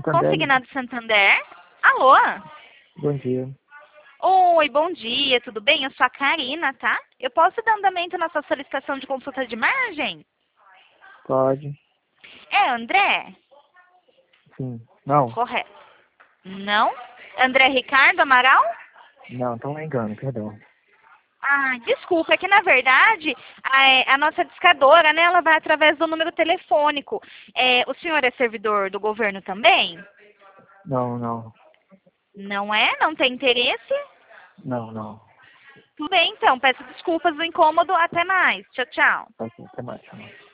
Santander. Consignado Santander. Alô? Bom dia. Oi, bom dia, tudo bem? Eu sou a Karina, tá? Eu posso dar andamento na sua solicitação de consulta de margem? Pode. É André? Sim. Não. Correto. Não? André Ricardo Amaral? Não, então é engano, perdão. Ah, desculpa, é que na verdade a nossa discadora, né, ela vai através do número telefônico. O senhor é servidor do governo também? Não, não. Não é? Não tem interesse? Não, não. Tudo bem, então. Peço desculpas do incômodo. Até mais. Tchau, tchau. Ok, até mais. Tchau.